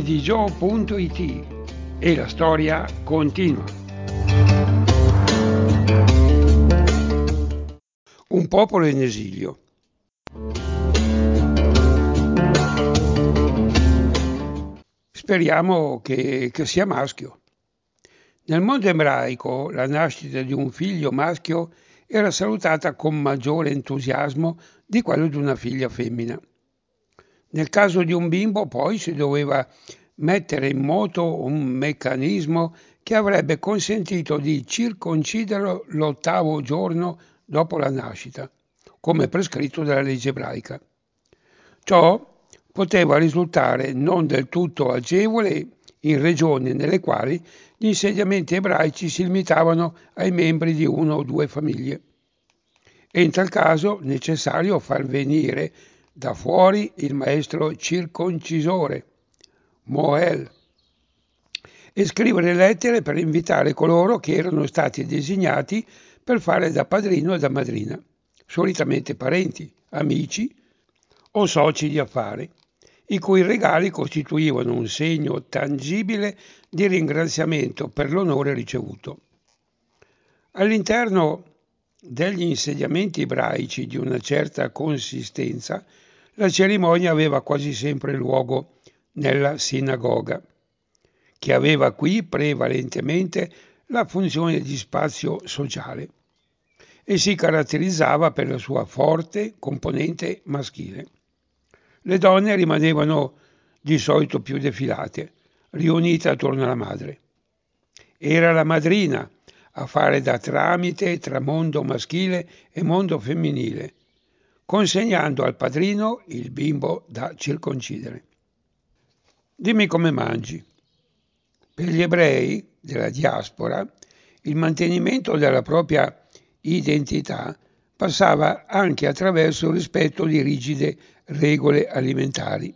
redigio.it e la storia continua. Un popolo in esilio. Speriamo che sia maschio. Nel mondo ebraico la nascita di un figlio maschio era salutata con maggiore entusiasmo di quello di una figlia femmina. Nel caso di un bimbo poi si doveva mettere in moto un meccanismo che avrebbe consentito di circonciderlo l'8° giorno dopo la nascita, come prescritto dalla legge ebraica. Ciò poteva risultare non del tutto agevole in regioni nelle quali gli insegnamenti ebraici si limitavano ai membri di una o due famiglie. E in tal caso necessario far venire da fuori il maestro circoncisore, Moel, e scrivere lettere per invitare coloro che erano stati designati per fare da padrino e da madrina, solitamente parenti, amici o soci di affari, i cui regali costituivano un segno tangibile di ringraziamento per l'onore ricevuto. All'interno degli insegnamenti ebraici di una certa consistenza, la cerimonia aveva quasi sempre luogo nella sinagoga, che aveva qui prevalentemente la funzione di spazio sociale e si caratterizzava per la sua forte componente maschile. Le donne rimanevano di solito più defilate, riunite attorno alla madre. Era la madrina a fare da tramite tra mondo maschile e mondo femminile, consegnando al padrino il bimbo da circoncidere. Dimmi come mangi. Per gli ebrei della diaspora, il mantenimento della propria identità passava anche attraverso il rispetto di rigide regole alimentari.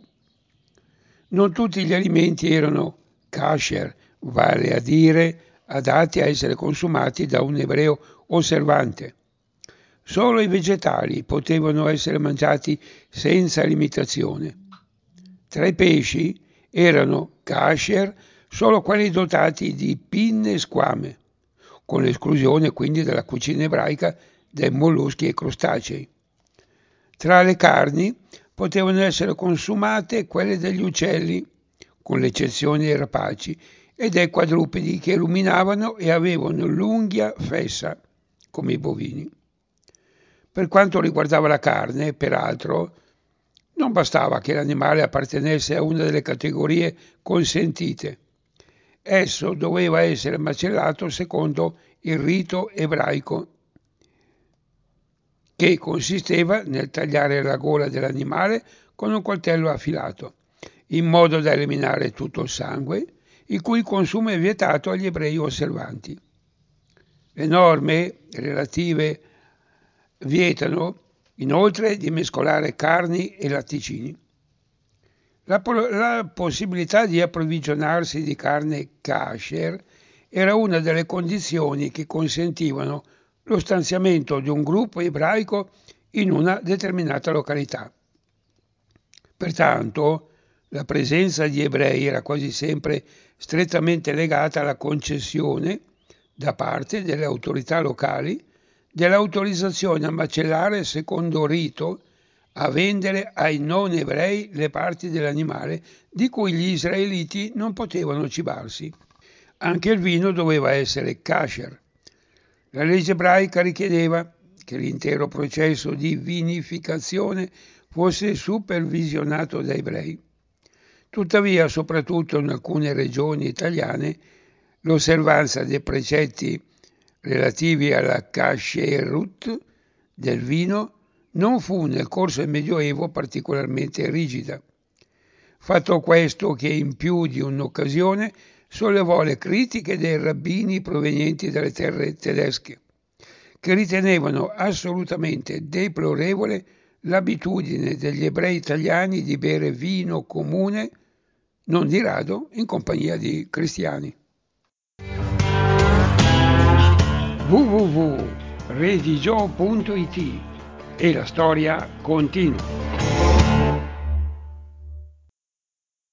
Non tutti gli alimenti erano kasher, vale a dire adatti a essere consumati da un ebreo osservante. Solo i vegetali potevano essere mangiati senza limitazione. Tra i pesci erano kasher solo quelli dotati di pinne e squame, con l'esclusione quindi della cucina ebraica dei molluschi e crostacei. Tra le carni potevano essere consumate quelle degli uccelli, con l'eccezione dei rapaci, e dei quadrupedi che ruminavano e avevano l'unghia fessa, come i bovini. Per quanto riguardava la carne, peraltro, non bastava che l'animale appartenesse a una delle categorie consentite. Esso doveva essere macellato secondo il rito ebraico, che consisteva nel tagliare la gola dell'animale con un coltello affilato, in modo da eliminare tutto il sangue, il cui consumo è vietato agli ebrei osservanti. Le norme relative vietano inoltre di mescolare carni e latticini. La possibilità di approvvigionarsi di carne kasher era una delle condizioni che consentivano lo stanziamento di un gruppo ebraico in una determinata località. Pertanto, la presenza di ebrei era quasi sempre strettamente legata alla concessione, da parte delle autorità locali, dell'autorizzazione a macellare secondo rito, a vendere ai non ebrei le parti dell'animale di cui gli israeliti non potevano cibarsi. Anche il vino doveva essere kasher. La legge ebraica richiedeva che l'intero processo di vinificazione fosse supervisionato da ebrei. Tuttavia, soprattutto in alcune regioni italiane, l'osservanza dei precetti relativi alla kasherut del vino non fu nel corso del Medioevo particolarmente rigida. Fatto questo che in più di un'occasione sollevò le critiche dei rabbini provenienti dalle terre tedesche, che ritenevano assolutamente deplorevole l'abitudine degli ebrei italiani di bere vino comune, non di rado in compagnia di cristiani. www.redigio.it e la storia continua.